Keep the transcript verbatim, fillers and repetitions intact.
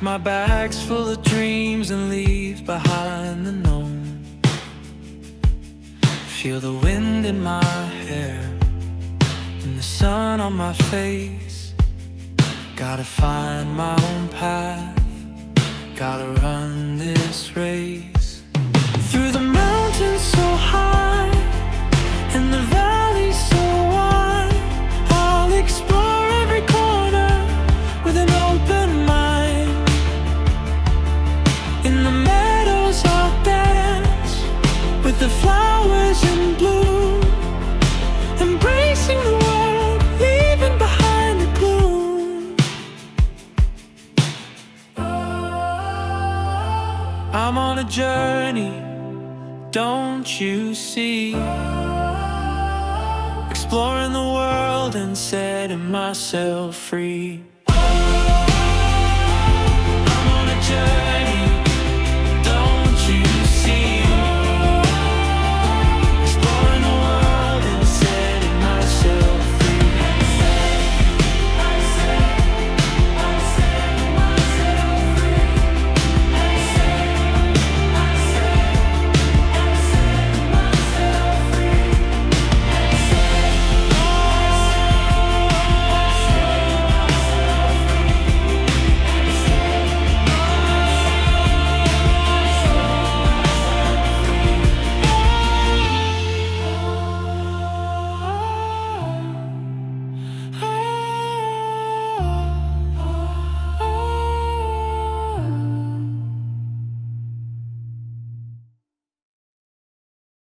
my bags full of dreams and leave behind the known. Feel the wind in my hair and the sun on my face. Gotta find my own path, gotta run this race. Through the mountains so high and the valleys so wide, I'll explore every corner with an open mind. In the meadows I'll dance with the flowers in bloom, embracing the world, leaving behind the gloom. I'm on a journey, don't you see? Exploring the world and setting myself free.